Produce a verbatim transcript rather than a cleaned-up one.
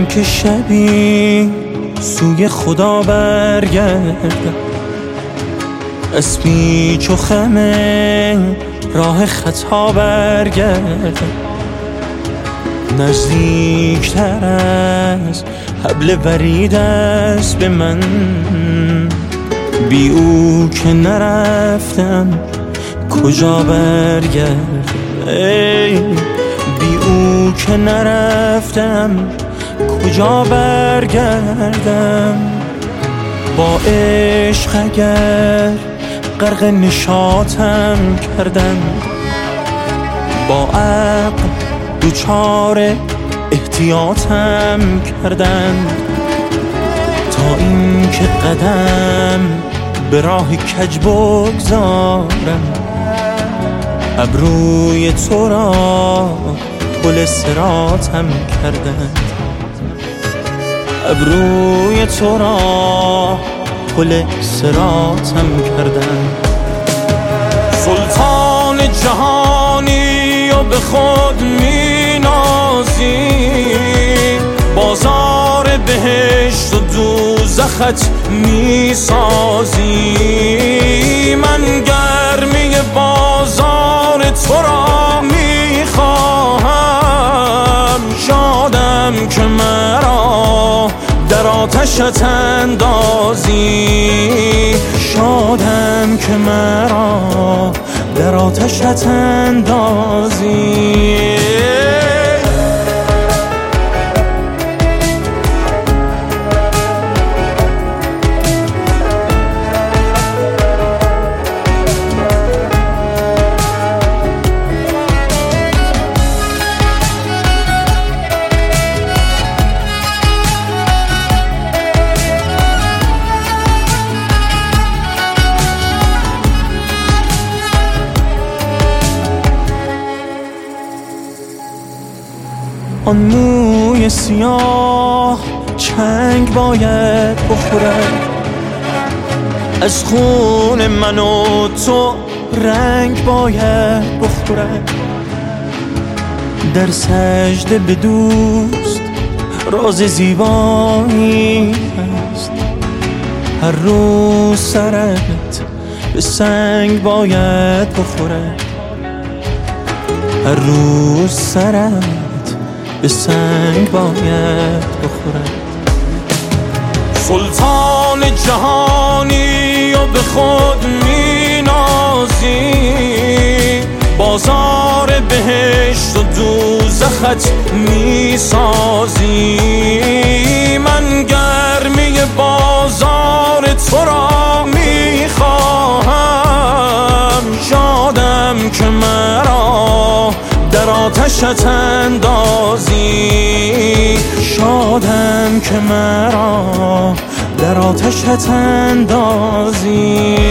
شدم که شبی سوی خدا برگردم، از پیچ و خم راه خطا برگردم، نزدیکتر از حبل ورید است به من، بی او که نرفتم کجا برگردم، ای بی او که نرفتم کجا برگردم. با عشق اگر غرق نشاطم کردم، با عقل دوچار احتیاطم کردم، تا این که قدم به راه کج بگذارم، ابروی تو را پل صراطم کردم، ابروی تو را پل صراطم کردم. سلطان جهانی و به خود می نازی، بازار بهشت و دوزخت می سازی، من گرمی بازار تو را می خواهم، شادم که مرا در آتشت اندازی، شادم که مرا در آتشت اندازی. آن موی سیاه چنگ باید بخورد، از خون من و تو رنگ باید بخورد، در سجده به دوست راز زیبایی هست، هر روز سرت به سنگ باید بخورد، هر روز سرت به سنگ باید بخورد. سلطان جهانی و به خود می نازی، بازار بهشت و دوزخت می سازی، من گرمی بازار تو را می خواهم، شادم که مرا در آتشت اندازی، شادم که مرا در آتشت اندازی.